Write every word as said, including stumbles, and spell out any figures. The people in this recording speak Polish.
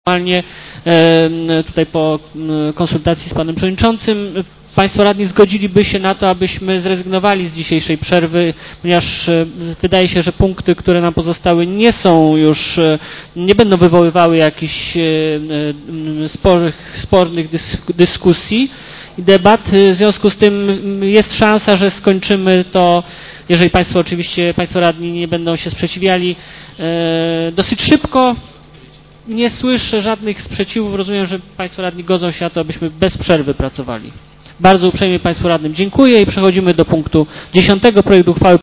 Normalnie tutaj po konsultacji z panem przewodniczącym państwo radni zgodziliby się na to, abyśmy zrezygnowali z dzisiejszej przerwy, ponieważ wydaje się, że punkty, które nam pozostały, nie są już, nie będą wywoływały jakichś sporych, spornych dyskusji i debat. W związku z tym jest szansa, że skończymy to, jeżeli państwo oczywiście, państwo radni nie będą się sprzeciwiali, dosyć szybko. Nie słyszę żadnych sprzeciwów. Rozumiem, że państwo radni godzą się na to, abyśmy bez przerwy pracowali. Bardzo uprzejmie państwu radnym dziękuję i przechodzimy do punktu dziesiątego. Projekt uchwały